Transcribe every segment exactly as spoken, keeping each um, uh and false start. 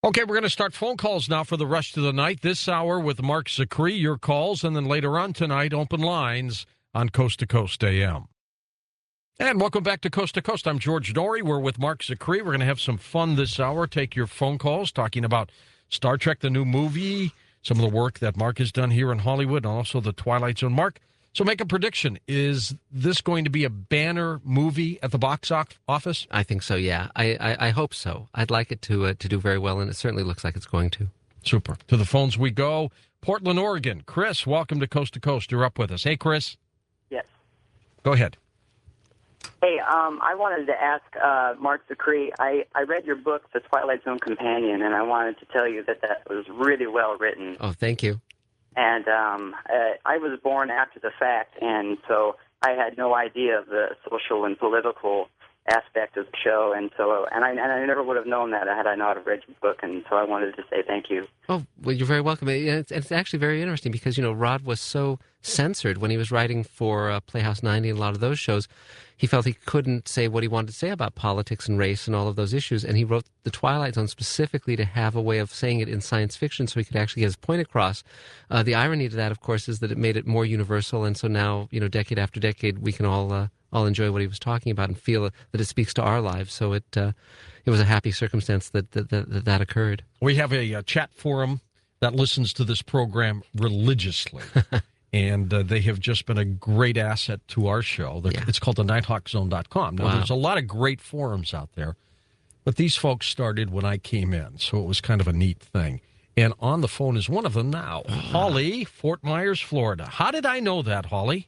Okay, we're going to start phone calls now for the rest of the night. This hour with Mark Zicree, your calls, and then later on tonight, open lines on Coast to Coast A M. And welcome back to Coast to Coast. I'm George Noory. We're with Mark Zicree. We're going to have some fun this hour. Take your phone calls, talking about Star Trek, the new movie, some of the work that Mark has done here in Hollywood, and also the Twilight Zone. Mark, so make a prediction. Is this going to be a banner movie at the box office? I think so, yeah. I, I, I hope so. I'd like it to uh, to do very well, and it certainly looks like it's going to. Super. To the phones we go. Portland, Oregon. Chris, welcome to Coast to Coast. You're up with us. Hey, Chris. Yes. Go ahead. Hey, um, I wanted to ask uh, Mark Zicree. I, I read your book, The Twilight Zone Companion, and I wanted to tell you that that was really well written. Oh, thank you. And um, uh, I was born after the fact, and so I had no idea of the social and political aspect of the show, and so and I, and I never would have known that had I not have read your book, and so I wanted to say thank you. Oh, well, you're very welcome. It's, it's actually very interesting because, you know, Rod was so censored when he was writing for uh, Playhouse ninety and a lot of those shows. He felt he couldn't say what he wanted to say about politics and race and all of those issues, and he wrote The Twilight Zone specifically to have a way of saying it in science fiction so he could actually get his point across. Uh, the irony to that, of course, is that it made it more universal, and so now, you know, decade after decade, we can all uh, all enjoy what he was talking about and feel that it speaks to our lives. So it uh, it was a happy circumstance that that, that, that occurred. We have a, a chat forum that listens to this program religiously. And uh, they have just been a great asset to our show. Yeah. It's called the nighthawk zone dot com. Now, wow. There's a lot of great forums out there, but these folks started when I came in, so it was kind of a neat thing. And on the phone is one of them now, uh-huh. Holly, Fort Myers, Florida. How did I know that, Holly?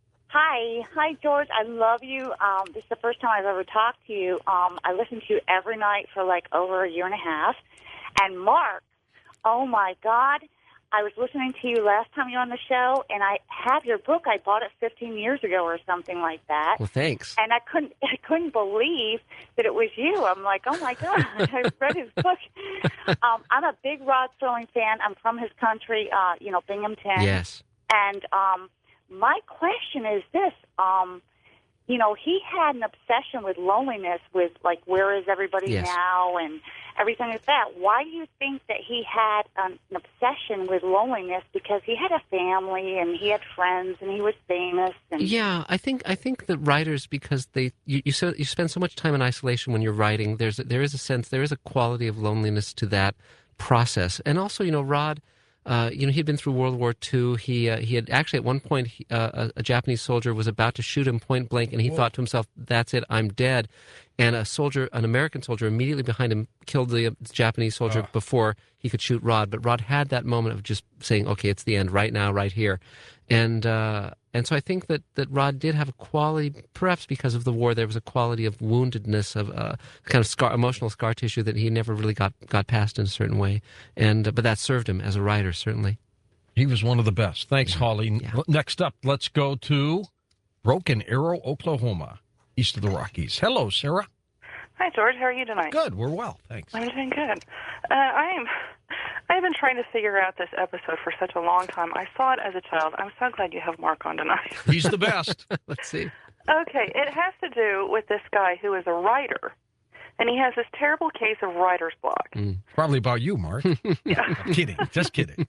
Hi. Hi, George. I love you. Um, this is the first time I've ever talked to you. Um, I listen to you every night for like over a year and a half. And Mark, oh, my God. I was listening to you last time you were on the show, and I have your book. I bought it fifteen years ago or something like that. Well, thanks. And I couldn't I couldn't believe that it was you. I'm like, oh, my God, I read his book. Um, I'm a big Rod Serling fan. I'm from his country, uh, you know, Binghamton. Yes. And um, my question is this. Um, you know, he had an obsession with loneliness, with, like, where is everybody yes. now and everything like that. Why do you think that he had an, an obsession with loneliness? Because he had a family and he had friends and he was famous. And yeah, I think I think that writers, because they you you, so, you spend so much time in isolation when you're writing, there's there is a sense, there is a quality of loneliness to that process. And also, you know, Rod, Uh, you know, he'd been through World War Two. He uh, he had actually at one point he, uh, a, a Japanese soldier was about to shoot him point blank, and he Whoa. thought to himself, "That's it, I'm dead." And a soldier, an American soldier, immediately behind him killed the uh, Japanese soldier uh. before he could shoot Rod. But Rod had that moment of just saying, "Okay, it's the end, right now, right here," and uh, and so I think that, that Rod did have a quality, perhaps because of the war, there was a quality of woundedness, of uh, kind of scar, emotional scar tissue that he never really got, got past in a certain way. And uh, but that served him as a writer, certainly. He was one of the best. Thanks, yeah. Holly. Yeah. Next up, let's go to Broken Arrow, Oklahoma, east of the Rockies. Hello, Sarah. Hi, George. How are you tonight? Good. We're well, thanks. I'm doing good. Uh, I'm. I've been trying to figure out this episode for such a long time. I saw it as a child. I'm so glad you have Mark on tonight. He's the best. Let's see. Okay, it has to do with this guy who is a writer, and he has this terrible case of writer's block. Mm. Probably about you, Mark. Yeah. I'm kidding. Just kidding.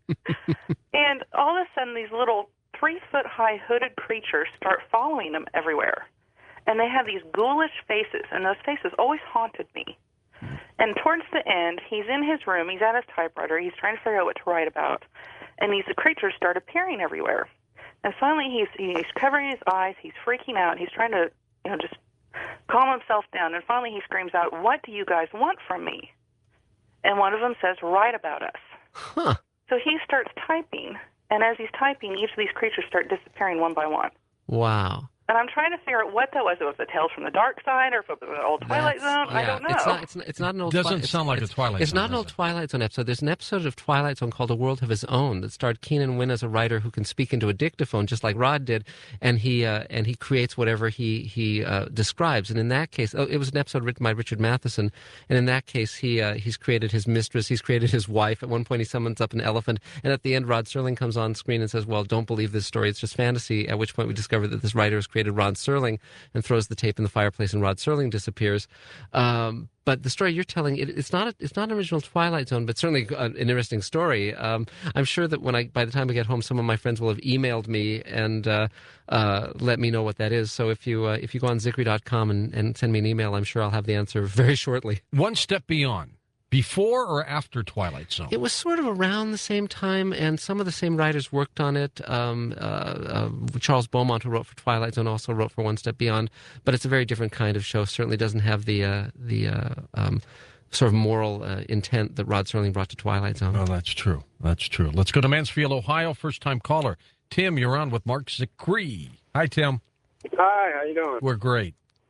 And all of a sudden, these little three-foot-high hooded creatures start following him everywhere. And they have these ghoulish faces, and those faces always haunted me. And towards the end, he's in his room, he's at his typewriter, he's trying to figure out what to write about, and these creatures start appearing everywhere. And finally, he's he's covering his eyes, he's freaking out, he's trying to, you know, just calm himself down, and finally he screams out, "What do you guys want from me?" And one of them says, "Write about us." Huh. So he starts typing, and as he's typing, each of these creatures start disappearing one by one. Wow. And I'm trying to figure out what that was. It was the Tales from the Dark Side, or if it was an old Twilight That's, Zone. Yeah. I don't know. It's not, it's not, it's not an old Doesn't Twi- sound like a Twilight It's Zone. It's not an old it? Twilight Zone episode. There's an episode of Twilight Zone called A World of His Own that starred Keenan Wynn as a writer who can speak into a dictaphone just like Rod did, and he uh, and he creates whatever he he uh, describes. And in that case, oh, it was an episode written by Richard Matheson, and in that case, he uh, he's created his mistress, he's created his wife. At one point, he summons up an elephant, and at the end, Rod Serling comes on screen and says, "Well, don't believe this story; it's just fantasy." At which point, we discover that this writer has created Rod Serling and throws the tape in the fireplace and Rod Serling disappears. Um, but the story you're telling, it, it's not a, it's not an original Twilight Zone, but certainly an interesting story. Um, I'm sure that when I, by the time I get home, some of my friends will have emailed me and uh, uh, let me know what that is. So if you uh, if you go on Zickery dot com and, and send me an email, I'm sure I'll have the answer very shortly. One Step Beyond. Before or after Twilight Zone? It was sort of around the same time, and some of the same writers worked on it. Um, uh, uh, Charles Beaumont, who wrote for Twilight Zone, also wrote for One Step Beyond, but it's a very different kind of show. Certainly doesn't have the uh, the uh, um, sort of moral uh, intent that Rod Serling brought to Twilight Zone. Oh, that's true. That's true. Let's go to Mansfield, Ohio. First-time caller. Tim, you're on with Mark Zickery. Hi, Tim. Hi, how you doing? We're great.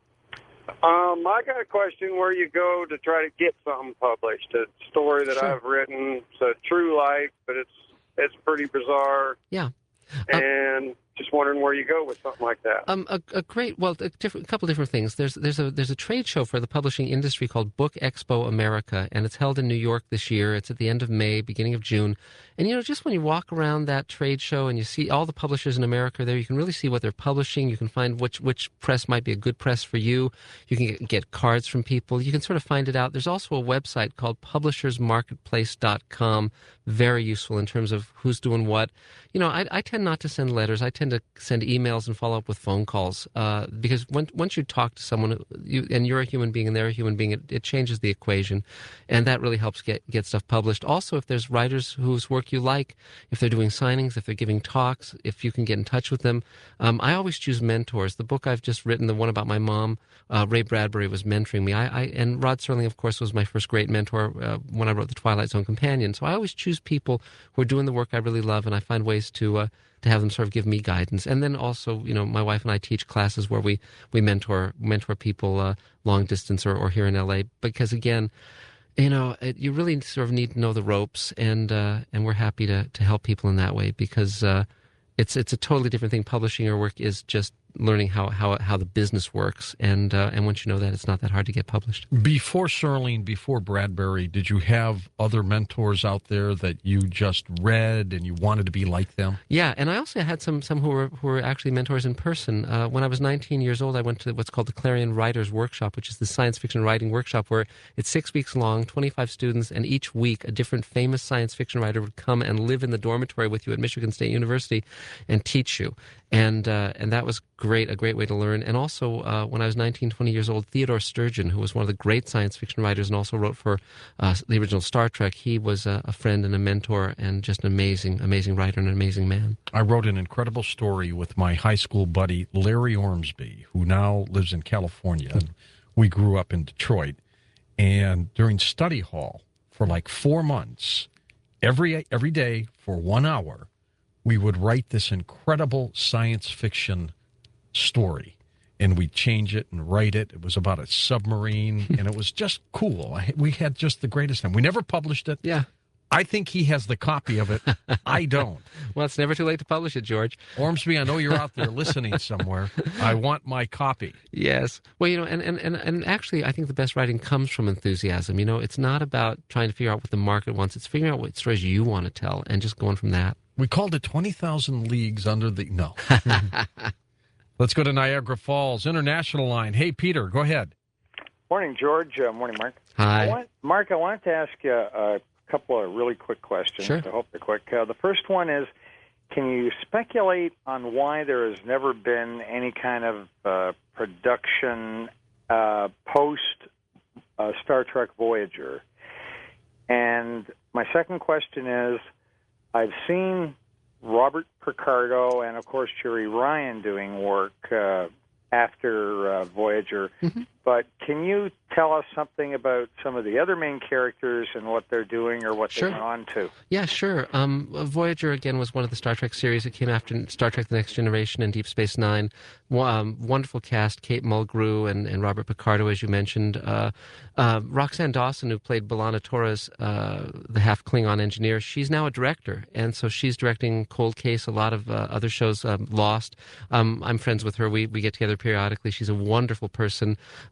Um, I got a question where you go to try to get something published. A story that Sure. I've written. It's a true life, but it's it's pretty bizarre. Yeah. Uh, And just wondering where you go with something like that. Um, a, a great, well, a, different, a couple different things. There's there's a there's a trade show for the publishing industry called Book Expo America, and it's held in New York this year. It's at the end of May, beginning of June, and you know, just when you walk around that trade show and you see all the publishers in America there, you can really see what they're publishing. You can find which which press might be a good press for you. You can get, get cards from people. You can sort of find it out. There's also a website called publishers marketplace dot com. Very useful in terms of who's doing what. You know, I, I tend not to send letters. I tend to send emails and follow up with phone calls uh, because when, once you talk to someone you, and you're a human being and they're a human being, it, it changes the equation, and that really helps get, get stuff published. Also, if there's writers whose work you like, if they're doing signings, if they're giving talks, if you can get in touch with them. Um, I always choose mentors. The book I've just written, the one about my mom, uh, Ray Bradbury was mentoring me. I, I and Rod Serling, of course, was my first great mentor uh, when I wrote The Twilight Zone Companion. So I always choose people who are doing the work I really love, and I find ways to uh, to have them sort of give me guidance. And then also, you know, my wife and I teach classes where we we mentor mentor people uh, long distance or, or here in L A. Because again, you know, it, you really sort of need to know the ropes, and uh, and we're happy to to help people in that way because uh, it's it's a totally different thing. Publishing your work is just learning how how how the business works, and uh, and once you know that, it's not that hard to get published. Before Serling, before Bradbury, did you have other mentors out there that you just read and you wanted to be like them? Yeah, and I also had some some who were who were actually mentors in person. Uh, when I was nineteen years old, I went to what's called the Clarion Writers Workshop, which is the science fiction writing workshop, where it's six weeks long, twenty-five students, and each week a different famous science fiction writer would come and live in the dormitory with you at Michigan State University and teach you. And uh, and that was great, a great way to learn. And also, uh, when I was nineteen, twenty years old, Theodore Sturgeon, who was one of the great science fiction writers and also wrote for uh, the original Star Trek, he was a, a friend and a mentor and just an amazing, amazing writer and an amazing man. I wrote an incredible story with my high school buddy, Larry Ormsby, who now lives in California. And we grew up in Detroit. And during study hall, for like four months, every every day for one hour, we would write this incredible science fiction story, and we'd change it and write it. It was about a submarine, and it was just cool. I, we had just the greatest time. We never published it. Yeah. I think he has the copy of it. I don't. Well, it's never too late to publish it, George. Ormsby, I know you're out there listening somewhere. I want my copy. Yes. Well, you know, and, and, and, and actually, I think the best writing comes from enthusiasm. You know, it's not about trying to figure out what the market wants. It's figuring out what stories you want to tell and just going from that. We called it twenty thousand Leagues Under the... No. Let's go to Niagara Falls, International Line. Hey, Peter, go ahead. Morning, George. Uh, morning, Mark. Hi. I want, Mark, I wanted to ask you a couple of really quick questions. Sure. I hope they're quick. Uh, the first one is, can you speculate on why there has never been any kind of uh, production uh, post uh, Star Trek Voyager? And my second question is, I've seen Robert Picardo and, of course, Jerry Ryan doing work uh, after uh, Voyager. Mm-hmm. But can you tell us something about some of the other main characters and what they're doing or what Sure. they've gone on to? Yeah, sure. Um, Voyager, again, was one of the Star Trek series that came after Star Trek The Next Generation and Deep Space Nine. Um, wonderful cast, Kate Mulgrew and, and Robert Picardo, as you mentioned. Uh, uh, Roxanne Dawson, who played B'Elanna Torres, uh, the half-Klingon engineer, she's now a director, and so she's directing Cold Case, a lot of uh, other shows, um, Lost. Um, I'm friends with her. We, we get together periodically. She's a wonderful person.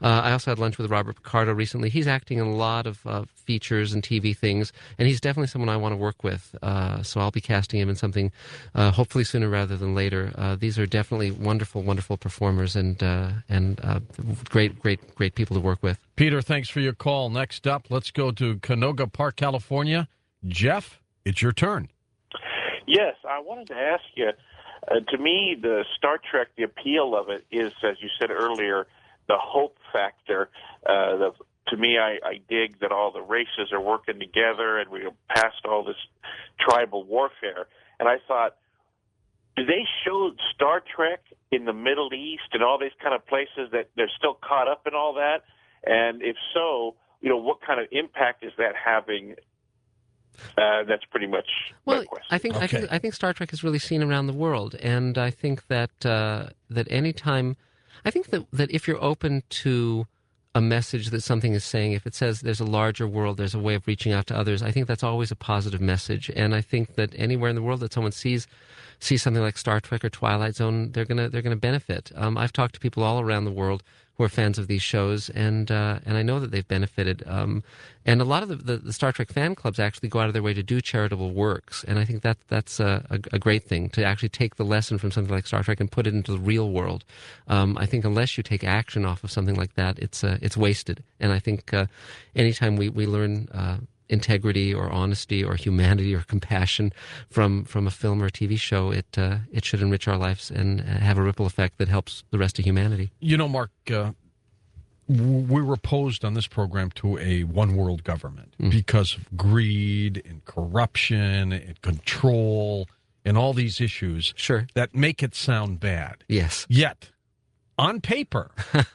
Uh, I also had lunch with Robert Picardo recently. He's acting in a lot of uh, features and T V things, and he's definitely someone I want to work with. Uh, so I'll be casting him in something, uh, hopefully sooner rather than later. Uh, these are definitely wonderful, wonderful performers, and uh, and uh, great, great, great people to work with. Peter, thanks for your call. Next up, let's go to Canoga Park, California. Jeff, it's your turn. Yes, I wanted to ask you, uh, to me, the Star Trek, the appeal of it is, as you said earlier, the hope factor. Uh, the, to me, I, I dig that all the races are working together and we're past all this tribal warfare. And I thought, do they show Star Trek in the Middle East and all these kind of places that they're still caught up in all that? And if so, you know, what kind of impact is that having? Uh, that's pretty much well, my question. I think, Okay. I think I think Star Trek is really seen around the world, and I think that uh, that anytime, I think that that if you're open to a message that something is saying, if it says there's a larger world, there's a way of reaching out to others, I think that's always a positive message. And I think that anywhere in the world that someone sees sees something like Star Trek or Twilight Zone, they're gonna they're gonna benefit. Um, I've talked to people all around the world who are fans of these shows, and uh, and I know that they've benefited. Um, and a lot of the, the, the Star Trek fan clubs actually go out of their way to do charitable works, and I think that that's a, a, a great thing, to actually take the lesson from something like Star Trek and put it into the real world. Um, I think unless you take action off of something like that, it's uh, it's wasted. And I think uh, anytime we we learn Uh, integrity or honesty or humanity or compassion from from a film or a T V show, it uh, it should enrich our lives and uh, have a ripple effect that helps the rest of humanity. You know, Mark, uh, we were opposed on this program to a one-world government Mm. because of greed and corruption and control and all these issues Sure. that make it sound bad. Yes. Yet, on paper,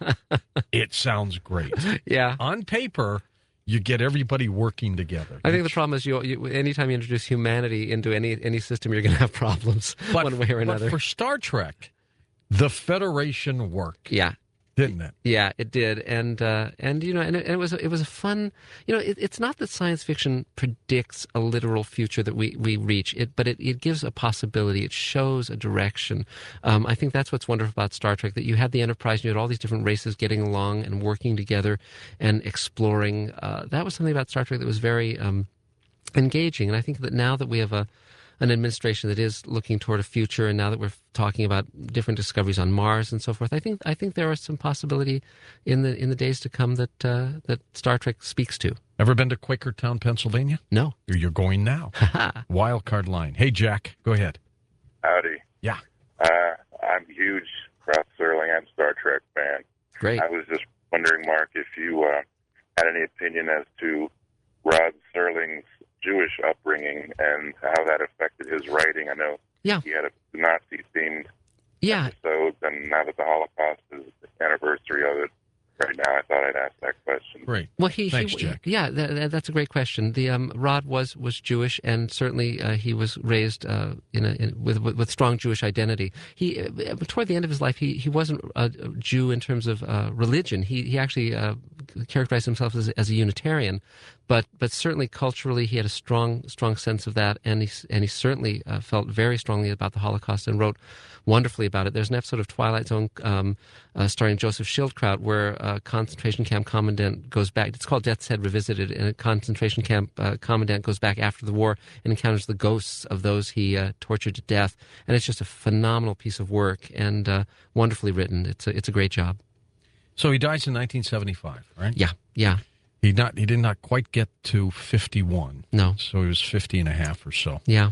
it sounds great. Yeah. On paper, you get everybody working together. I think the problem is you, you anytime you introduce humanity into any any system, you're going to have problems but, one way or another. But for Star Trek, the Federation worked, yeah. didn't it? Yeah, it did, and uh, and you know, and it, and it was it was a fun. You know, it, it's not that science fiction predicts a literal future that we, we reach, it, but it, it gives a possibility. It shows a direction. Um, I think that's what's wonderful about Star Trek, that you had the Enterprise, you had all these different races getting along and working together and exploring. Uh, that was something about Star Trek that was very um, engaging, and I think that now that we have a an administration that is looking toward a future, and now that we're talking about different discoveries on Mars and so forth, I think I think there are some possibility in the in the days to come that uh, that Star Trek speaks to. Ever been to Quakertown, Pennsylvania? No. You're going now. Wild card line. Hey, Jack, go ahead. Howdy. Yeah. Uh, I'm a huge Rod Serling and Star Trek fan. Great. I was just wondering, Mark, if you uh, had any opinion as to Rod Serling's Jewish upbringing and how that affected his writing. I know Yeah. he had a Nazi-themed Yeah. episodes, and now that the Holocaust is the anniversary of it right now, I thought I'd ask that question. Great. Well, he, Thanks, he Jack. yeah, that, that- that's a great question. The um, Rod was was Jewish, and certainly uh, he was raised uh, in a in, with, with with strong Jewish identity. He uh, toward the end of his life, he he wasn't a Jew in terms of uh, religion. He he actually uh, characterized himself as, as a Unitarian, but but certainly culturally, he had a strong strong sense of that, and he and he certainly uh, felt very strongly about the Holocaust and wrote wonderfully about it. There's an episode of Twilight Zone um, uh, starring Joseph Schildkraut where a concentration camp commandant goes back. It's called Death's Head Revisited, and a concentration camp uh, commandant goes back after the war and encounters the ghosts of those he uh, tortured to death. And it's just a phenomenal piece of work and uh, wonderfully written. It's a, it's a great job. So he dies in nineteen seventy-five, right? Yeah, yeah. He not he did not quite get to fifty-one. No. So he was fifty and a half or so. Yeah.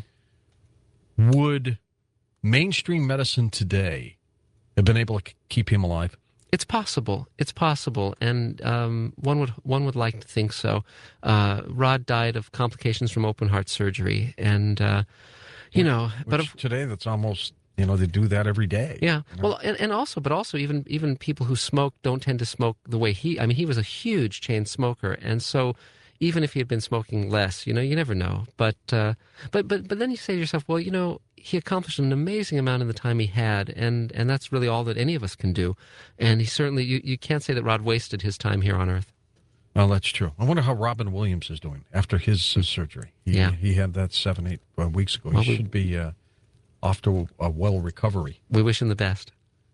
Would mainstream medicine today have been able to keep him alive? It's possible. It's possible, and um, one would one would like to think so. Uh, Rod died of complications from open heart surgery, and uh, you know, but Which of, today that's almost, you know, they do that every day. yeah. you know? Well, and, and also, but also, even even people who smoke don't tend to smoke the way he. I mean, he was a huge chain smoker, and so even if he had been smoking less, you know, you never know. But uh, but but but then you say to yourself, well, you know, he accomplished an amazing amount in the time he had, and and that's really all that any of us can do. And he certainly, you, you can't say that Rod wasted his time here on Earth. Well, that's true. I wonder how Robin Williams is doing after his, his surgery. He, Yeah. he had that seven, eight uh, weeks ago. Well, he we- should be uh, off to a well recovery. We wish him the best.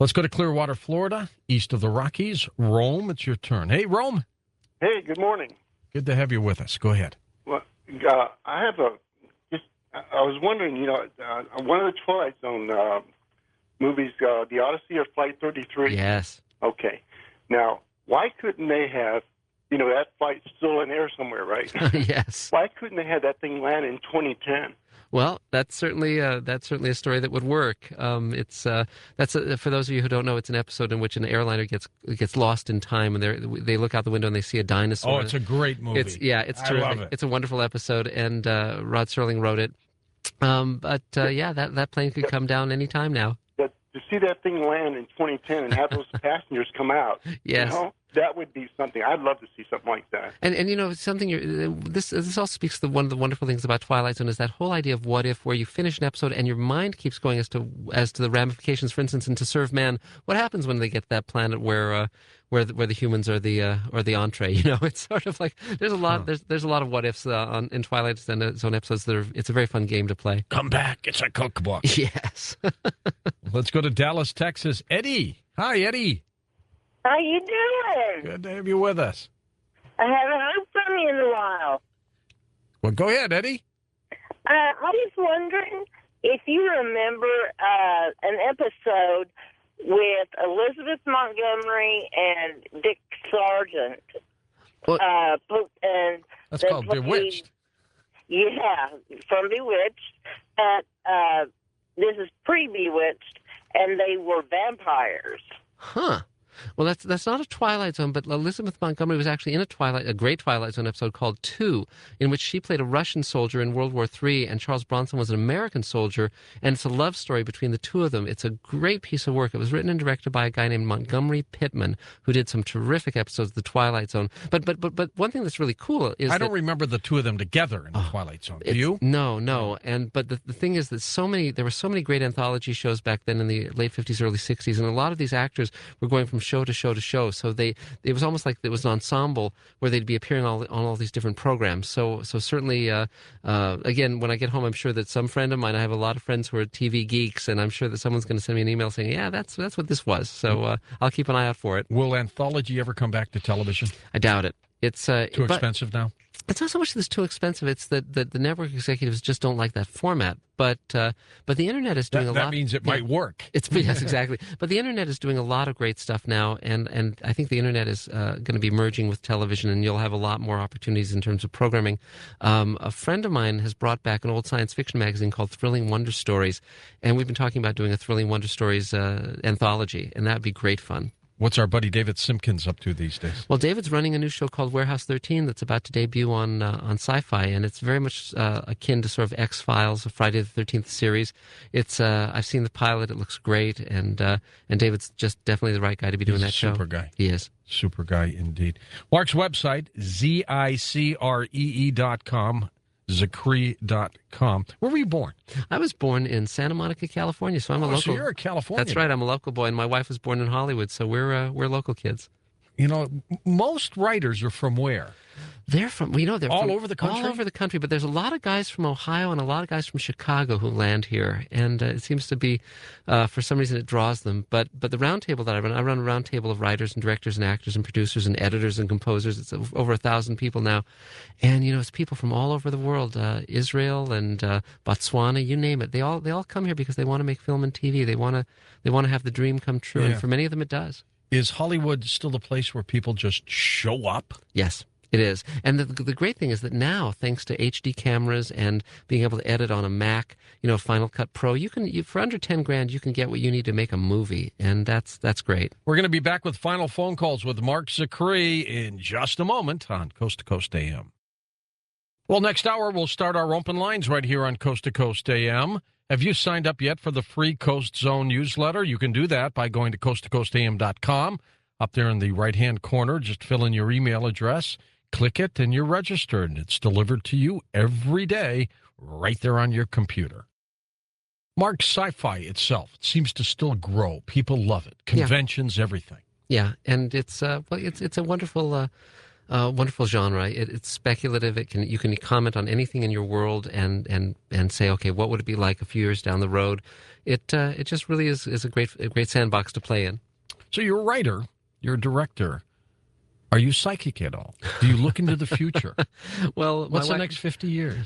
Let's go to Clearwater, Florida, east of the Rockies. Rome, it's your turn. Hey, Rome. Hey, good morning. Good to have you with us. Go ahead. Well, uh, I have a just. I was wondering, you know, uh, one of the Twilight Zone uh, movies, uh, The Odyssey or Flight thirty-three. Yes. Okay. Now, why couldn't they have, you know, that flight's still in air somewhere, right? Yes. Why couldn't they have that thing land in twenty ten? Well, that's certainly uh, that's certainly a story that would work. Um, it's uh, that's a, for those of you who don't know, it's an episode in which an airliner gets gets lost in time, and they they look out the window and they see a dinosaur. Oh, it's a great movie. It's yeah, it's I terrific. love it. It's a wonderful episode, and uh, Rod Serling wrote it. Um, but uh, yeah, that that plane could come down any time now. But to see that thing land in twenty ten and have those passengers come out, Yes. you know, that would be something. I'd love to see something like that. And and you know something. You're, this this also speaks to the, one of the wonderful things about Twilight Zone is that whole idea of what if, where you finish an episode and your mind keeps going as to as to the ramifications. For instance, in To Serve Man, what happens when they get to that planet where uh, where the, where the humans are the uh, or the entree? You know, it's sort of like there's a lot Huh. there's there's a lot of what ifs uh, on in Twilight Zone episodes that are. It's a very fun game to play. Come back. It's a cookbook. Yes. Let's go to Dallas, Texas. Eddie. Hi, Eddie. How you doing? Good to have you with us. I haven't heard from you in a while. Well, go ahead, Eddie. Uh, I was wondering if you remember uh, an episode with Elizabeth Montgomery and Dick Sargent. What? Uh, po- and That's they called played- Bewitched. Yeah, from Bewitched. And, uh, this is pre-Bewitched, and they were vampires. Huh. Well, that's that's not a Twilight Zone, but Elizabeth Montgomery was actually in a Twilight, a great Twilight Zone episode called Two, in which she played a Russian soldier in World War Three, and Charles Bronson was an American soldier, and it's a love story between the two of them. It's a great piece of work. It was written and directed by a guy named Montgomery Pittman, who did some terrific episodes of the Twilight Zone. But but but but one thing that's really cool is I don't that, remember the two of them together in the Oh, Twilight Zone. Do It's- you? No, no. And but the, the thing is that so many there were so many great anthology shows back then in the late fifties, early sixties, and a lot of these actors were going from show to show to show. So they it was almost like it was an ensemble where they'd be appearing all, on all these different programs. So so certainly, uh, uh, again, when I get home, I'm sure that some friend of mine, I have a lot of friends who are T V geeks, and I'm sure that someone's going to send me an email saying, "Yeah, that's that's what this was." So uh, I'll keep an eye out for it. Will anthology ever come back to television? I doubt it. It's uh, Too but- expensive now? It's not so much that it's too expensive. It's that the, the network executives just don't like that format. But uh, but the internet is doing That, a that lot. means it yeah. might work. It's yes, exactly. But the internet is doing a lot of great stuff now, and, and I think the internet is uh, going to be merging with television, and you'll have a lot more opportunities in terms of programming. Um, a friend of mine has brought back an old science fiction magazine called Thrilling Wonder Stories, and we've been talking about doing a Thrilling Wonder Stories uh, anthology, and that would be great fun. What's our buddy David Simpkins up to these days? Well, David's running a new show called Warehouse thirteen that's about to debut on uh, on Sci-Fi, and it's very much uh, akin to sort of X-Files, a Friday the thirteenth series. It's uh, I've seen the pilot; it looks great, and uh, and David's just definitely the right guy to be doing He's a that show. super guy. He is. Super guy indeed. Mark's website, Z I C R E E dot com, Zicree dot com. Where were you born? I was born in Santa Monica, California, so I'm a Oh, local. so you're a Californian. That's right. I'm a local boy, and my wife was born in Hollywood, so we're uh, we're local kids. You know, m- most writers are from where? They're from, well, you know, they're All from over the country? All over the country, but there's a lot of guys from Ohio and a lot of guys from Chicago who land here, and uh, it seems to be, uh, for some reason, it draws them. But but the roundtable that I run, I run a roundtable of writers and directors and actors and producers and editors and composers. It's over a thousand people now, and you know, it's people from all over the world, uh, Israel and uh, Botswana, you name it. They all they all come here because they want to make film and T V. They want to they want to have the dream come true, Yeah. and for many of them, it does. Is Hollywood still the place where people just show up? Yes, it is. And the, the great thing is that now, thanks to H D cameras and being able to edit on a Mac, you know, Final Cut Pro, you can you, for under ten grand, you can get what you need to make a movie, and that's that's great. We're going to be back with final phone calls with Mark Zicree in just a moment on Coast to Coast A M. Well, next hour, we'll start our open lines right here on Coast to Coast A M. Have you signed up yet for the free Coast Zone newsletter? You can do that by going to coast to coast a m dot com. Up there in the right-hand corner, just fill in your email address, click it, and you're registered. It's delivered to you every day right there on your computer. Mark, sci-fi itself, it seems to still grow. People love it. Yeah. Conventions, everything. Yeah, and it's uh, well, it's it's a wonderful. Uh, Uh, wonderful genre. It, it's speculative. It can you can comment on anything in your world and and and say, okay, what would it be like a few years down the road? It uh, it just really is is a great a great sandbox to play in. So you're a writer. You're a director. Are you psychic at all? Do you look into the future? Well, what's my the wife... next fifty years?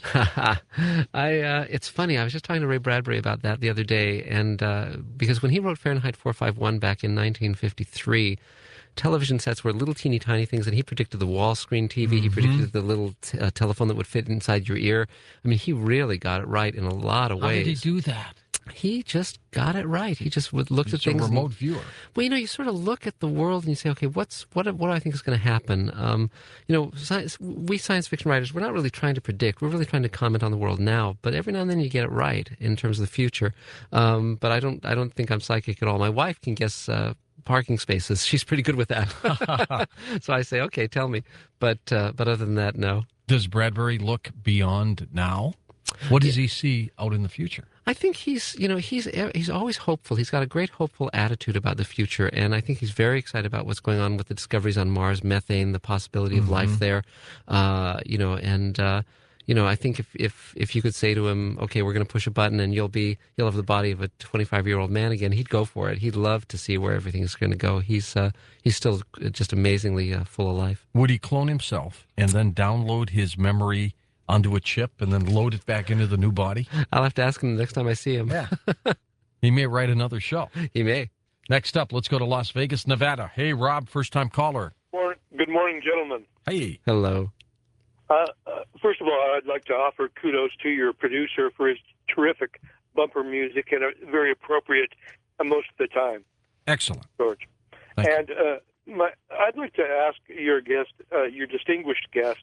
I uh, it's funny. I was just talking to Ray Bradbury about that the other day, and uh, because when he wrote Fahrenheit four fifty-one back in nineteen fifty-three, television sets were little teeny tiny things, and he predicted the wall screen T V. Mm-hmm. He predicted the little t- uh, telephone that would fit inside your ear. I mean, he really got it right in a lot of How ways. How did he do that? He just got it right. He just would look at things. He's a remote and, viewer. Well, you know, you sort of look at the world and you say, okay, what's what? What do I think is going to happen? Um, you know, science, we science fiction writers, we're not really trying to predict. We're really trying to comment on the world now. But every now and then you get it right in terms of the future. Um, but I don't. I don't think I'm psychic at all. My wife can guess uh, parking spaces. She's pretty good with that. So I say, okay, tell me. But uh, but other than that, no. Does Bradbury look beyond now? What does yeah. he see out in the future? I think he's, you know, he's he's always hopeful. He's got a great hopeful attitude about the future, and I think he's very excited about what's going on with the discoveries on Mars, methane, the possibility of mm-hmm. life there. Uh, you know, and uh, you know, I think if if if you could say to him, okay, we're going to push a button and you'll be you'll have the body of a twenty-five year old man again, he'd go for it. He'd love to see where everything's going to go. He's uh, he's still just amazingly uh, full of life. Would he clone himself and then download his memory onto a chip and then load it back into the new body? I'll have to ask him the next time I see him. Yeah. He may write another show. He may. Next up, let's go to Las Vegas, Nevada. Hey, Rob, first-time caller. Good morning, gentlemen. Hey. Hello. Uh, uh, first of all, I'd like to offer kudos to your producer for his terrific bumper music and uh, very appropriate uh, most of the time. Excellent. George. Thank and uh, my, I'd like to ask your guest, uh, your distinguished guest,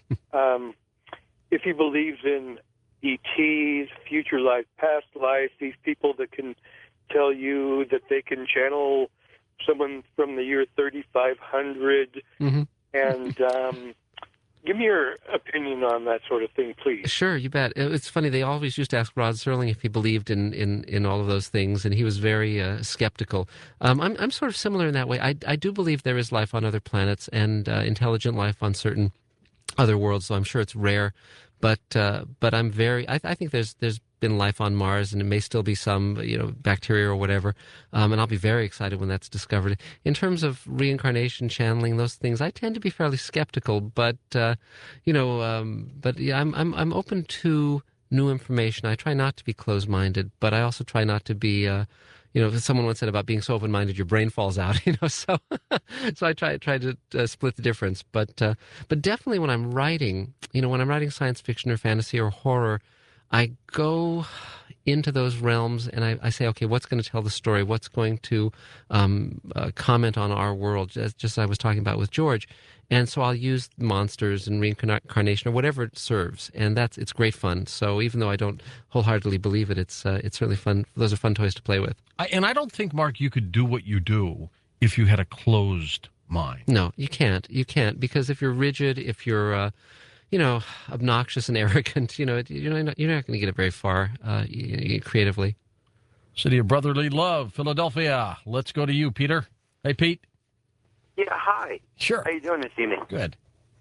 um, if he believes in E Ts, future life, past life, these people that can tell you that they can channel someone from the year thirty-five hundred, mm-hmm. and um, give me your opinion on that sort of thing, please. Sure, you bet. It's funny, they always used to ask Rod Serling if he believed in, in, in all of those things, and he was very uh, skeptical. Um, I'm, I'm sort of similar in that way. I, I do believe there is life on other planets and uh, intelligent life on certain other worlds, so I'm sure it's rare. But uh, but I'm very. I, I think there's there's been life on Mars, and it may still be some you know bacteria or whatever. Um, and I'll be very excited when that's discovered. In terms of reincarnation, channeling, those things, I tend to be fairly skeptical. But uh, you know, um, but yeah, I'm I'm I'm open to new information. I try not to be closed-minded, but I also try not to be. Uh, You know, someone once said about being so open-minded, your brain falls out. You know, so so I try try to uh, split the difference. But uh, but definitely when I'm writing, you know, when I'm writing science fiction or fantasy or horror, I go into those realms and I, I say, okay, what's going to tell the story? What's going to um, uh, comment on our world? Just, just as I was talking about with George. And so I'll use monsters and reincarnation or whatever it serves, and that's it's great fun. So even though I don't wholeheartedly believe it, it's uh, it's certainly fun. Those are fun toys to play with. I, and I don't think, Mark, you could do what you do if you had a closed mind. No, you can't. You can't because if you're rigid, if you're uh, you know obnoxious and arrogant, you know you're not you're not going to get it very far uh, creatively. City of Brotherly Love, Philadelphia. Let's go to you, Peter. Hey, Pete. Yeah, hi. Sure. How you doing this evening? Good.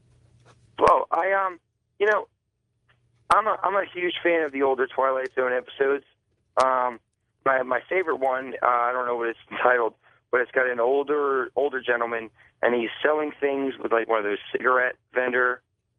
Well, I um, you know, I'm a I'm a huge fan of the older Twilight Zone episodes. Um, my my favorite one, uh, I don't know what it's entitled, but it's got an older older gentleman, and he's selling things with like one of those cigarette vendor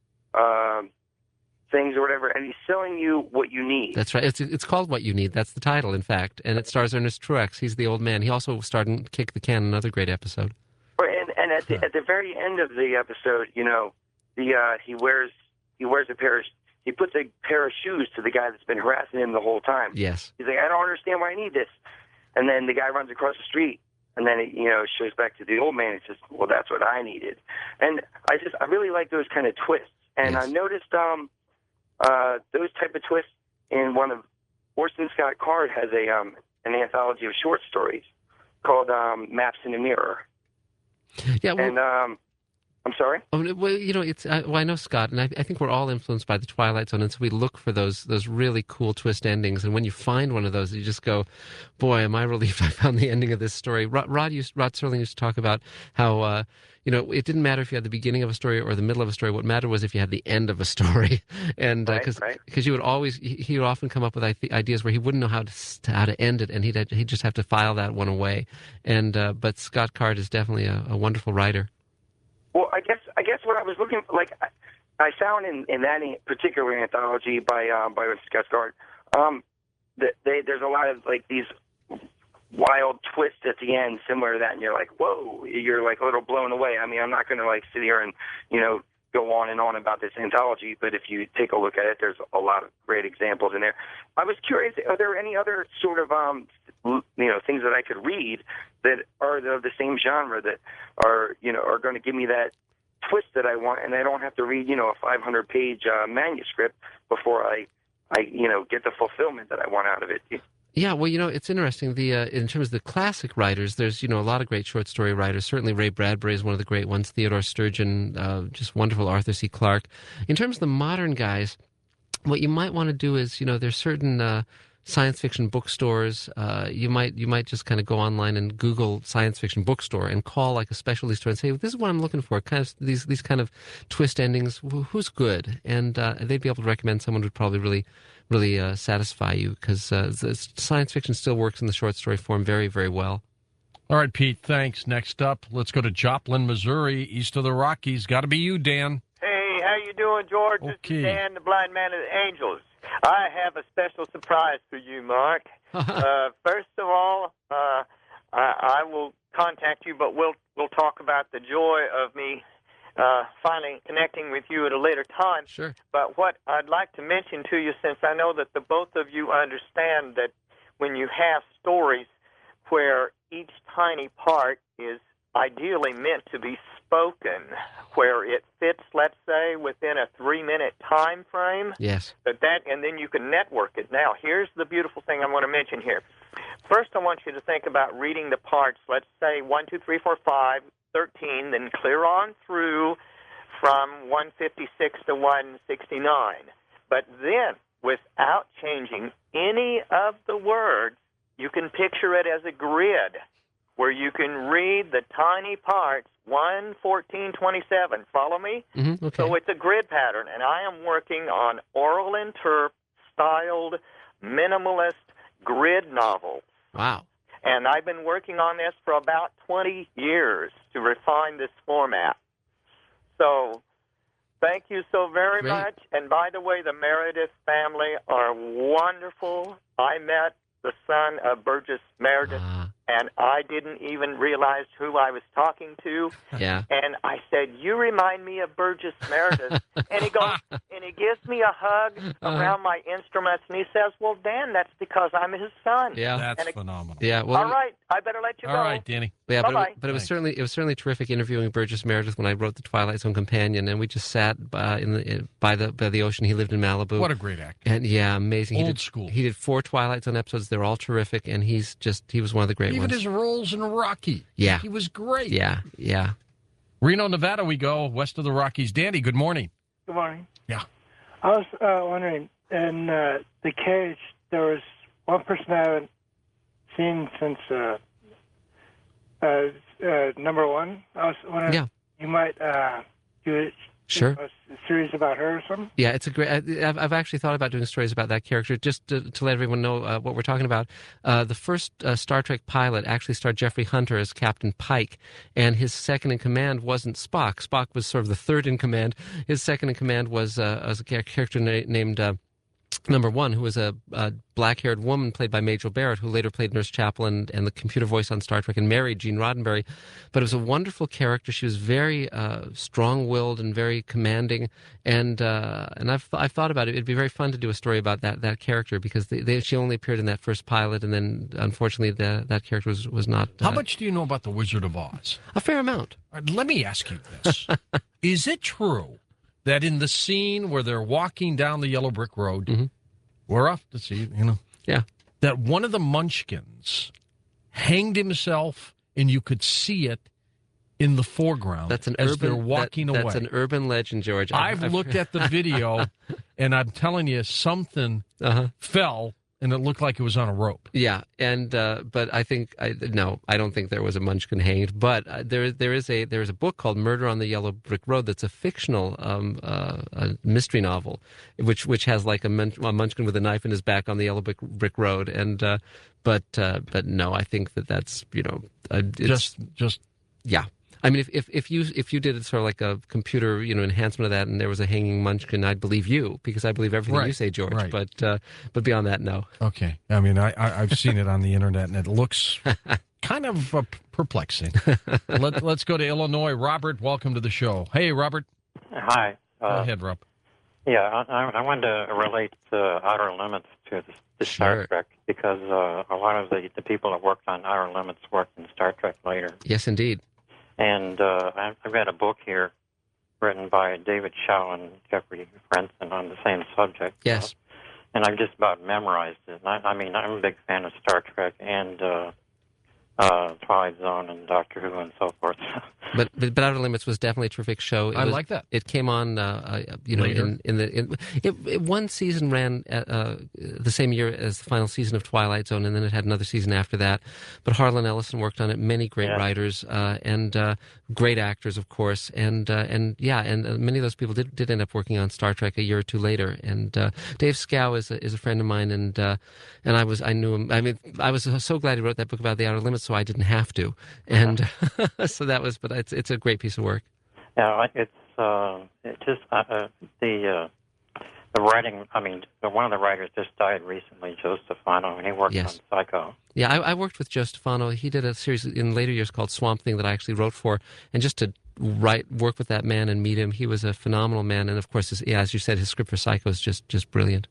um, things or whatever, and he's selling you what you need. That's right. It's it's called What You Need. That's the title, in fact, and it stars Ernest Truex. He's the old man. He also starred in Kick the Can, another great episode. And, and at the at the very end of the episode, you know, the uh, he wears he wears a pair of he puts a pair of shoes to the guy that's been harassing him the whole time. Yes. He's like, I don't understand why I need this. And then the guy runs across the street, and then it, you know, shows back to the old man and says, well, that's what I needed. And I just I really like those kind of twists. And yes. I noticed um uh those type of twists in one of Orson Scott Card has a um an anthology of short stories called um, Maps in the Mirror. Yeah, well, and um, I'm sorry. Oh, well, you know, it's uh, well, I know Scott, and I, I think we're all influenced by the Twilight Zone, and so we look for those those really cool twist endings. And when you find one of those, you just go, "Boy, am I relieved I found the ending of this story." Rod Rod, used, Rod Serling used to talk about how uh, you know it didn't matter if you had the beginning of a story or the middle of a story. What mattered was if you had the end of a story, and because Right, right. because you would always he, he would often come up with ide- ideas where he wouldn't know how to s- to- how to end it, and he'd he'd just have to file that one away. And uh, but Scott Card is definitely a, a wonderful writer. Well, I guess I guess what I was looking like, I, I found in, in that particular anthology by um, by Scott Card, um, that they, there's a lot of like these wild twists at the end, similar to that, and you're like, whoa, you're like a little blown away. I mean, I'm not going to like sit here and you know go on and on about this anthology, but if you take a look at it, there's a lot of great examples in there. I was curious, are there any other sort of um, you know things that I could read that are of the same genre that are you know are going to give me that twist that I want, and I don't have to read you know a five hundred page uh, manuscript before I I you know get the fulfillment that I want out of it. Yeah, well, you know, it's interesting. The uh, in terms of the classic writers, there's you know a lot of great short story writers. Certainly, Ray Bradbury is one of the great ones. Theodore Sturgeon, uh, just wonderful. Arthur C. Clarke. In terms of the modern guys, what you might want to do is, you know, there's certain uh, science fiction bookstores. Uh, you might you might just kind of go online and Google science fiction bookstore and call like a specialty store and say, "This is what I'm looking for." Kind of these these kind of twist endings. Who's good? And uh, they'd be able to recommend someone who'd probably really. really uh, satisfy you because uh, science fiction still works in the short story form very, very well. All right, Pete, thanks. Next up, let's go to Joplin, Missouri, east of the Rockies. Got to be you, Dan. Hey, how you doing, George? Okay. This is Dan, the blind man of the Angels. I have a special surprise for you, Mark. uh, first of all, uh, I, I will contact you, but we'll we'll talk about the joy of me Uh, finally connecting with you at a later time. Sure. But what I'd like to mention to you, since I know that the both of you understand that when you have stories where each tiny part is ideally meant to be spoken, where it fits, let's say, within a three-minute time frame, yes, that that, and then you can network it. Now, here's the beautiful thing I want to mention here. First, I want you to think about reading the parts, let's say one, two, three, four, five, thirteen, then clear on through from one fifty-six to one sixty-nine. But then, without changing any of the words, you can picture it as a grid where you can read the tiny parts, one, fourteen, twenty-seven. Follow me? Mm-hmm, okay. So it's a grid pattern, and I am working on Oral and Turp styled minimalist grid novels. Wow. And I've been working on this for about twenty years to refine this format. So thank you so very Great. much. And by the way, the Meredith family are wonderful. I met the son of Burgess Meredith, uh, and I didn't even realize who I was talking to. yeah. And I said, "You remind me of Burgess Meredith." And he goes, and he gives me a hug Uh-huh. around my instruments, and he says, "Well, Dan, that's because I'm his son." Yeah. That's And it- phenomenal. Yeah. Well, All right, I better let you All go. right, Danny. Yeah, but, it, Bye-bye. but it was Thanks. certainly it was certainly terrific interviewing Burgess Meredith when I wrote the Twilight Zone Companion, and we just sat uh, in the by the by the ocean. He lived in Malibu. What a great actor. And yeah, amazing. he Old did, school. He did four Twilight Zone episodes. They're all terrific, and he's just he was one of the great Even ones. his roles in Rocky. Yeah. He was great. Yeah, yeah. Reno, Nevada, we go, west of the Rockies. Danny, good morning. Good morning. Yeah. I was uh, wondering, in uh, The Cage, there was one person I haven't seen since uh, uh, uh, number one. I was wondering, Yeah. you might uh, do it, Sure. a series about her or something? Yeah, it's a great. I- I've, I've actually thought about doing stories about that character, just to, to let everyone know uh, what we're talking about. Uh, the first uh, Star Trek pilot actually starred Jeffrey Hunter as Captain Pike, and his second in command wasn't Spock. Spock was sort of the third in command. His second in command was, uh, was a char- character na- named uh, Number One, who was a, a black-haired woman played by Majel Barrett, who later played Nurse Chapel and, and the computer voice on Star Trek and married Gene Roddenberry. But it was a wonderful character. She was very uh, strong-willed and very commanding. And uh, and I've I've thought about it. It'd be very fun to do a story about that that character because they, they, she only appeared in that first pilot, and then unfortunately the, that character was was not. Uh, How much do you know about the Wizard of Oz? A fair amount. Uh, Let me ask you this: is it true that in the scene where they're walking down the yellow brick road, mm-hmm. we're off to see, you know, yeah, that one of the Munchkins hanged himself, and you could see it in the foreground That's an as urban, they're walking that, away. That's an urban legend, George. I've, I've looked at the video, and I'm telling you, something uh-huh. fell, and it looked like it was on a rope. Yeah, and uh, but I think I no, I don't think there was a Munchkin hanged. But uh, there there is a there is a book called Murder on the Yellow Brick Road that's a fictional um, uh, a mystery novel, which which has like a, munch, a Munchkin with a knife in his back on the yellow brick, brick road. And uh, but uh, but no, I think that that's you know uh, it's, Just just yeah. I mean, if, if, if you if you did sort of like a computer, you know, enhancement of that, and there was a hanging Munchkin, I'd believe you because I believe everything Right, you say, George. right. But uh, but beyond that, no. Okay. I mean, I, I, I've seen it on the internet, and it looks kind of uh, perplexing. Let, let's go to Illinois. Robert, welcome to the show. Hey, Robert. Hi. Go Uh, ahead, Rob. yeah, I, I wanted to relate uh, Outer Limits to the, the Star Sure. Trek because uh, a lot of the, the people that worked on Outer Limits worked in Star Trek later. Yes, indeed. And uh, I've I've got a book here written by David Shaw and Jeffrey Frenson on the same subject. Yes. And I've just about memorized it. And I, I mean, I'm a big fan of Star Trek and uh, uh, Twilight Zone and Doctor Who and so forth. But, but but Outer Limits was definitely a terrific show. It I was, like that. It came on, uh, uh, you know, Later. in, in the in, it, it one season ran uh, uh, the same year as the final season of Twilight Zone, and then it had another season after that. But Harlan Ellison worked on it. Many great Yeah. writers uh, and uh, great actors, of course, and uh, and yeah, and uh, many of those people did, did end up working on Star Trek a year or two later. And uh, Dave Scow is a, is a friend of mine, and uh, and I was I knew him. I mean, I was so glad he wrote that book about the Outer Limits, so I didn't have to. And so that was, but it's it's a great piece of work. Yeah, it's uh, it just uh, uh, the uh, the writing. I mean, one of the writers just died recently, Joe Stefano, and he worked Yes. on Psycho. Yeah, I, I worked with Joe Stefano. He did a series in later years called Swamp Thing that I actually wrote for, and just to write, work with that man and meet him, he was a phenomenal man. And of course, his, yeah, as you said, his script for Psycho is just just brilliant.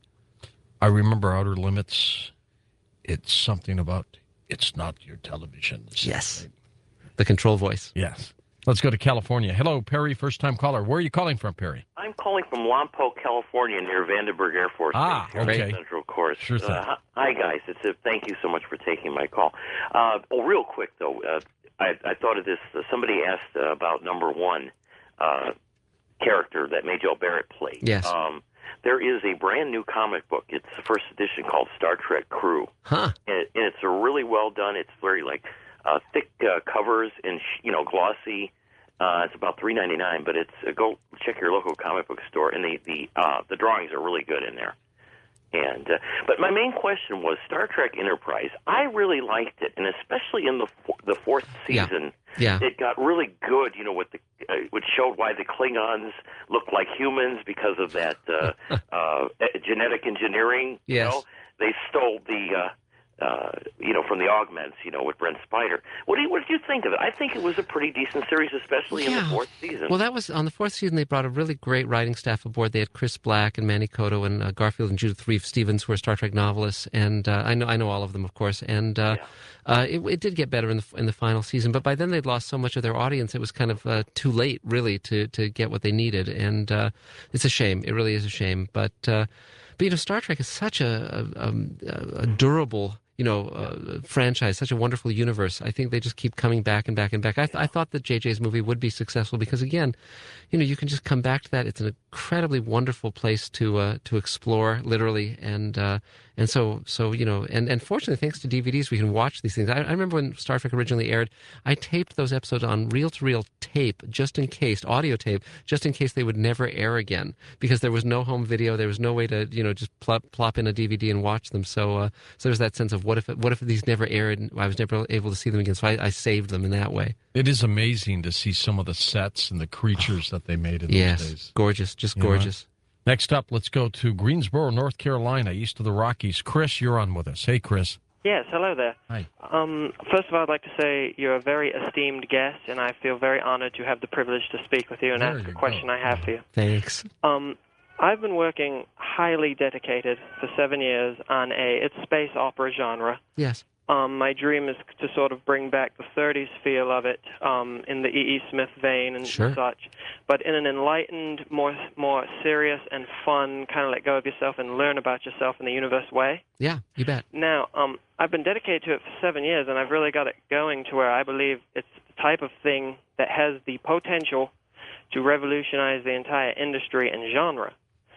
I remember Outer Limits. It's something about it's not your television. Yes. The control voice. Yes. Let's go to California. Hello, Perry, first-time caller. Where are you calling from, Perry? I'm calling from Lompoc, California, near Vandenberg Air Force Ah, Base, here in okay. the Central Course. Sure thing. Uh, hi, guys. It's a, thank you so much for taking my call. Uh, oh, real quick, though, uh, I, I thought of this. Uh, somebody asked uh, about number one uh, character that Majel Barrett played. Yes. Um, there is a brand new comic book. It's the first edition called Star Trek Crew. Huh. And, and it's a really well done. It's very, like, uh, thick uh, covers and, sh- you know, glossy. Uh, it's about three ninety nine, but it's uh, go check your local comic book store, and the the uh, the drawings are really good in there. And uh, but my main question was Star Trek Enterprise. I really liked it, and especially in the fo- the fourth season, Yeah. it got really good. You know, with the uh, which showed why the Klingons looked like humans because of that uh, uh, genetic engineering. Yes. You know, they stole the. Uh, Uh, you know, from the Augments, you know, with Brent Spiner. What, do you, what did you think of it? I think it was a pretty decent series, especially in the Yeah. fourth season. Well, that was on the fourth season. They brought a really great writing staff aboard. They had Chris Black and Manny Cotto and uh, Garfield and Judith Reeve Stevens, who are Star Trek novelists, and uh, I know I know all of them, of course. And uh, uh, it, it did get better in the in the final season, but by then they'd lost so much of their audience. It was kind of uh, too late, really, to to get what they needed, and uh, it's a shame. It really is a shame. But uh, but you know, Star Trek is such a a, a, a durable. You know, uh, franchise, such a wonderful universe. I think they just keep coming back and back and back. I, th- I thought that J J's movie would be successful because, again, you know, you can just come back to that. It's an incredibly wonderful place to uh, to explore, literally, and uh, and so so you know, and, and fortunately, thanks to D V Ds, we can watch these things. I, I remember when Star Trek originally aired, I taped those episodes on reel-to-reel tape, just in case, audio tape, just in case they would never air again, because there was no home video, there was no way to you know just plop plop in a D V D and watch them. So uh, so there's that sense of what if what if these never aired and I was never able to see them again? So I, I saved them in that way. It is amazing to see some of the sets and the creatures that they made in Yes, those days. gorgeous, just You know? gorgeous. Next up, let's go to Greensboro, North Carolina, east of the Rockies. Chris, you're on with us. Hey, Chris. Yes, hello there. Hi. Um, first of all, I'd like to say you're a very esteemed guest, and I feel very honored to have the privilege to speak with you and There ask you a question I have for you. Thanks. Um, I've been working highly dedicated for seven years on a it's space opera genre. Yes. Um, my dream is to sort of bring back the thirties feel of it um, in the E E. Smith vein and Sure. such, but in an enlightened, more more serious and fun, kind of let go of yourself and learn about yourself in the universe way. Yeah, you bet. Now, um, I've been dedicated to it for seven years, and I've really got it going to where I believe it's type of thing that has the potential to revolutionize the entire industry and genre.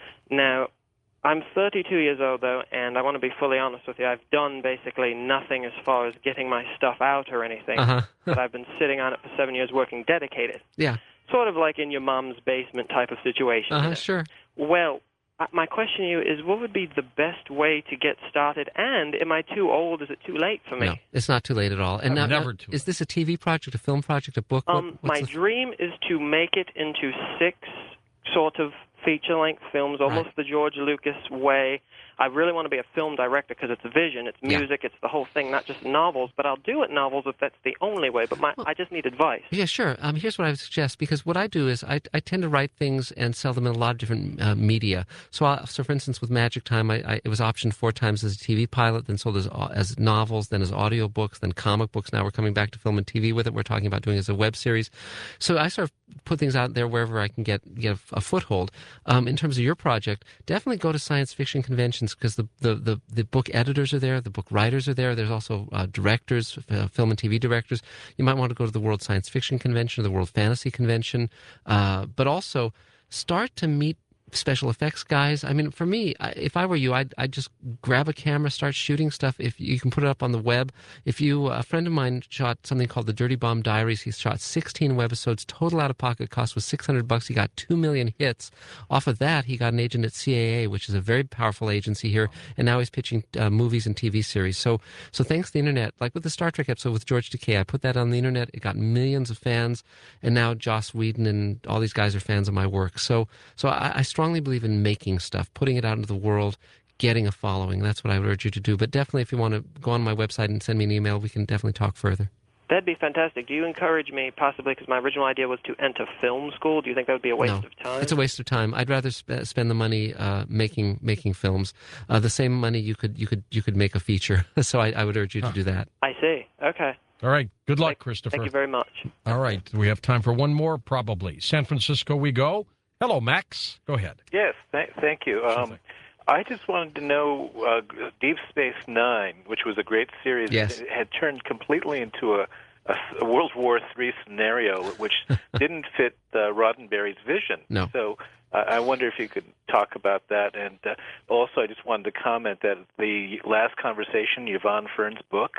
Now, I'm thirty-two years old, though, and I want to be fully honest with you. I've done basically nothing as far as getting my stuff out or anything, Uh-huh. but I've been sitting on it for seven years working dedicated. Yeah. Sort of like in your mom's basement type of situation. Uh-huh, you know? sure. Well, uh, my question to you is, what would be the best way to get started? And am I too old? Is it too late for me? No, it's not too late at all. And No, now, never now, too is this a T V project, a film project, a book? Um, What- what's my the- dream is to make it into six sort of feature-length films, almost the George Lucas way. I really want to be a film director because it's vision, it's Yeah. music, it's the whole thing, not just novels. But I'll do it novels if that's the only way. But my, I just need advice. Yeah, sure. Um, here's what I would suggest, because what I do is I, I tend to write things and sell them in a lot of different uh, media. So, I, so for instance, with Magic Time, I, I, it was optioned four times as a T V pilot, then sold as, as novels, then as audiobooks, then comic books. Now we're coming back to film and T V with it. We're talking about doing it as a web series. So I sort of put things out there wherever I can get get a, a foothold. Um, in terms of your project, definitely go to science fiction conventions, because the, the, the, the book editors are there, the book writers are there. There's also uh, directors, uh, film and T V directors. You might want to go to the World Science Fiction Convention or the World Fantasy Convention, uh, but also start to meet special effects guys. I mean, for me, I, if I were you, I'd, I'd just grab a camera, start shooting stuff. If you can put it up on the web. If you, a friend of mine shot something called the Dirty Bomb Diaries. He shot sixteen webisodes. Total out-of-pocket cost was six hundred bucks. He got two million hits. Off of that, he got an agent at C A A, which is a very powerful agency here, and now he's pitching uh, movies and T V series. So, so thanks to the internet, like with the Star Trek episode with George Takei, I put that on the internet. It got millions of fans, and now Joss Whedon and all these guys are fans of my work. So, so I, I strongly believe in making stuff, putting it out into the world, getting a following. That's what I would urge you to do. But definitely, if you want to go on my website and send me an email, we can definitely talk further. That'd be fantastic. Do you encourage me, possibly, because my original idea was to enter film school? Do you think that would be a waste No, of time? it's a waste of time. I'd rather sp- spend the money uh, making making films. Uh, the same money you could you could you could make a feature. So I, I would urge you to do that. I see. Okay. All right. Good luck, Christopher. Thank you very much. All right. We have time for one more, probably. San Francisco we go. Hello, Max. Go ahead. Yes, th- thank you. Um, I just wanted to know uh, Deep Space Nine, which was a great series, Yes. it had turned completely into a, a, a World War Three scenario, which didn't fit uh, Roddenberry's vision. No. So uh, I wonder if you could talk about that. And uh, also, I just wanted to comment that the last conversation, Yvonne Fern's book,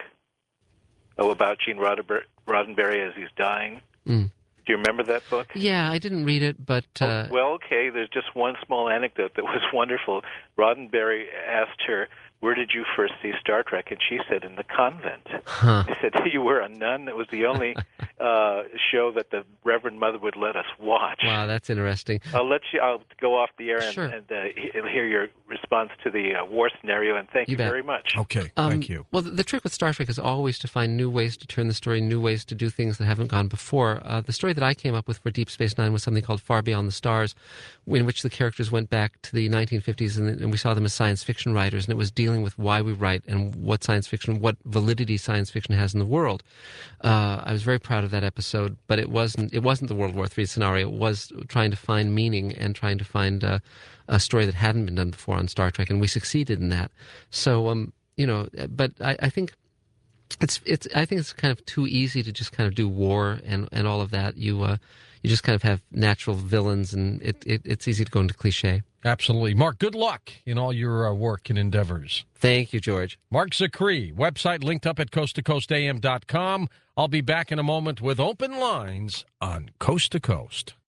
oh, about Gene Roddenberry, Roddenberry as he's dying. Mm. Do you remember that book? Yeah, I didn't read it, but uh, Well, okay, there's just one small anecdote that was wonderful. Roddenberry asked her, where did you first see Star Trek? And she said, in the convent. Huh. He said, you were a nun. It was the only uh, show that the Reverend Mother would let us watch. wow, that's interesting. I'll let you, I'll go off the air and, Sure. and uh, he- hear your response to the uh, war scenario, and thank you, You bet. very much. Okay, Um, thank you. Well, the, the trick with Star Trek is always to find new ways to turn the story, new ways to do things that haven't gone before. Uh, the story that I came up with for Deep Space Nine was something called Far Beyond the Stars, in which the characters went back to the nineteen fifties, and, and we saw them as science fiction writers, and it was dealing with why we write and what science fiction, what validity science fiction has in the world. Uh, I was very proud of that episode, but it wasn't. It wasn't the World War Three scenario. It was trying to find meaning and trying to find uh, a story that hadn't been done before on Star Trek, and we succeeded in that. So, um, you know, but I, I think it's it's. I think it's kind of too easy to just kind of do war and, and all of that. You uh, you just kind of have natural villains, and it, it it's easy to go into cliche. Absolutely. Mark, good luck in all your uh, work and endeavors. Thank you, George. Mark Zicree, website linked up at coast to coast a m dot com. I'll be back in a moment with Open Lines on Coast to Coast.